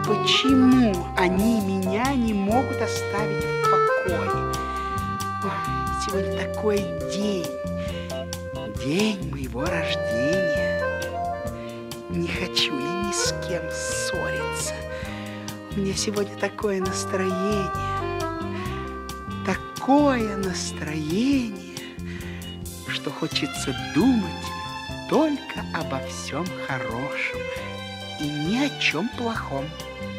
Почему они меня не могут оставить в покое? Ой, сегодня такой день, день моего рождения. Не хочу я ни с кем ссориться. У меня сегодня такое настроение, что хочется думать только обо всем хорошем и ни о чем плохом.